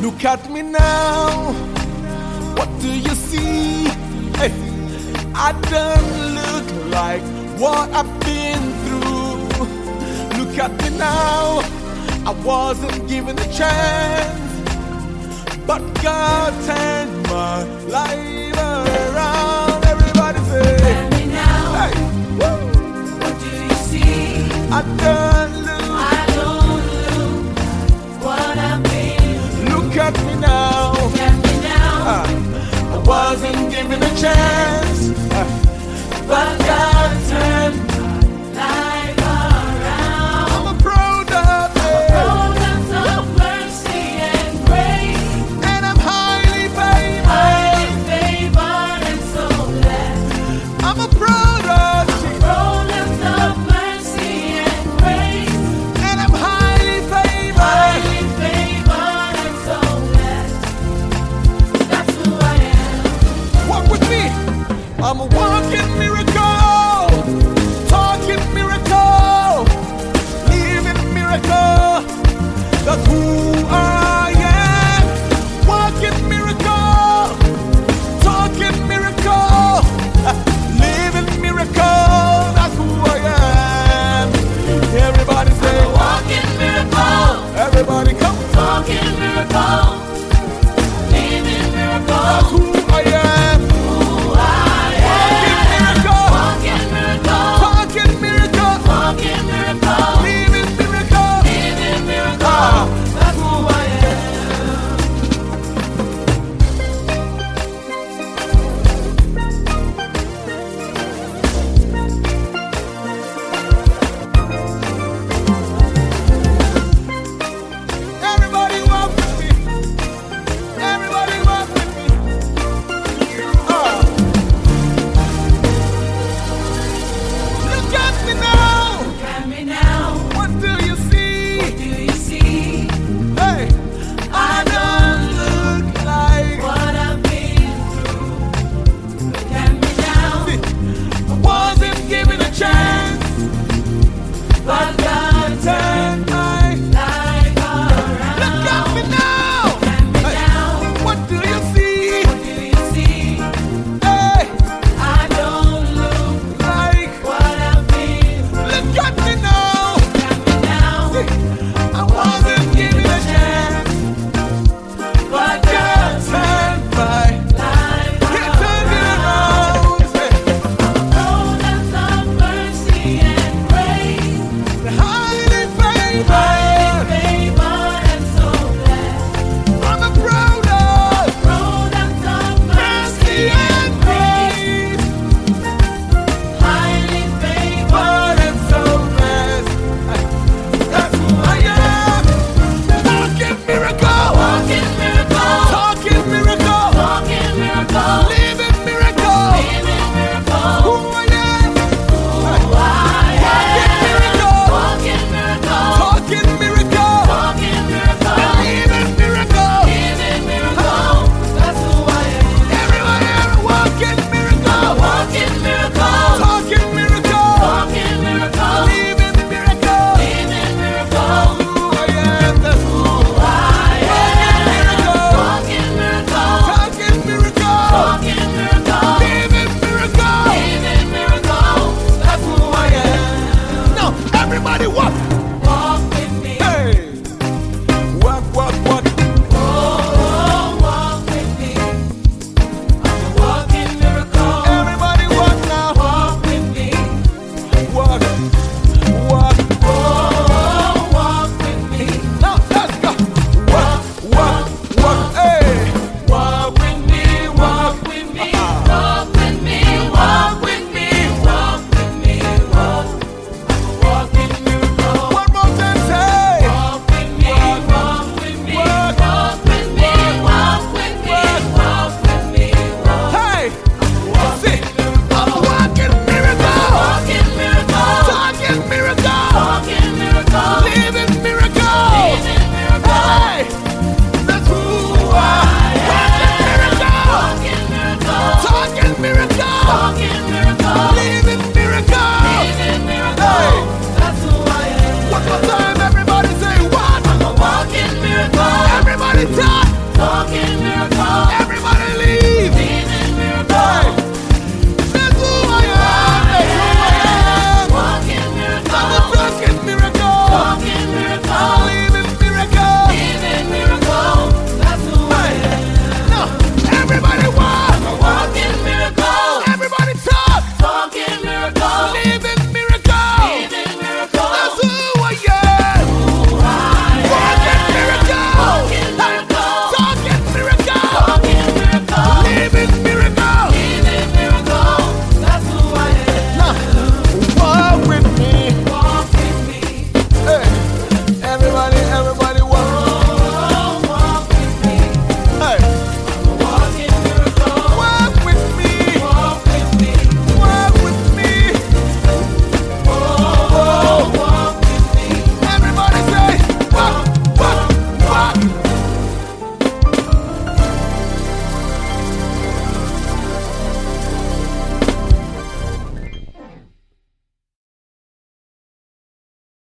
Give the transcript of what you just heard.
Look at me now, what do you see? Hey, I don't look like what I've been through. Look at me now, I wasn't given a chance, but God turned my life around. Everybody say, Look at me now, hey, woo. what do you see? I don't look what I've been. Look at me now, Look at me now, I wasn't given a chance, but God turned my life around. I'm a product Products of mercy and grace, and I'm highly favored. highly favored and so blessed. I'm a product Products of mercy and grace, and I'm highly favored. highly favored and so blessed. That's who I am. Walk with me. I'm a walking miracle, talking miracle, living miracle. That's who I am. Walking miracle, talking miracle, living miracle. That's who I am. Everybody say, Walking miracle, everybody come. talking miracle, living That's miracle. who I am. Who I am. Walking miracle, Talking miracle, walking miracle, living miracle. living miracle. That's who I am. Everybody walk with me. Everybody walk with me. Look at me now. Look at me now. What do you see? Do you see Hey, I don't look like. what I've been through? Look at me now. I wasn't given a chance, But God turned turned my. life around. Look at me now. Look at me Hey, now. what do you see? What do you see? Hey, I don't look like. what I've been. Look at me now. Look at me now. I wasn't given a chance, But God God turned my. life He turned it around. Hey, Products of mercy and grace, highly highly favored. favored and so blessed. I'm a product. Products of mercy and grace, highly favored and so blessed. That's who I am. Walking miracle. Walking miracle, Talking miracle. walking miracle, Living miracle. living Who miracle. I am. Who I Walking am. miracle. Walking miracle, Talking miracle. walking miracle, Living miracle. living miracle. That's who I am. Everybody ever walking miracle. Walking miracle, Talking miracle. walking miracle, Living miracle. living miracle. Who I am. That's who. I am. Miracle. Walking miracle, Talking miracle. walking miracle, Living miracle. living miracle. That's who I am. Now everybody walk. Walk with me. Hey. Walk, walk, walk. Oh, walk with me. I'm a walking miracle. Everybody walk now. Walk with me. Walk. Walk. Oh, walk with me. Now let's go. Walk, walk, walk. Hey. Walk with me. Walk with me. Walk with me. Walk with me. Walk with me. Walk. I'm a walking miracle. One more time, say. Walk with me. Walk with me. Walk. Walk with me. Walk with me. Walk with me. Walk. Hey. See, I'm a walking miracle. Walking miracle. Talking miracle. Walking miracle. Living miracle. Living miracle. Hey. That's who I am. Walking miracle. Walking miracle. Talking miracle. Walking miracle. Living miracle. Living miracle. Hey. That's who I am. One more time, everybody say what? I'm a walking miracle. Everybody tell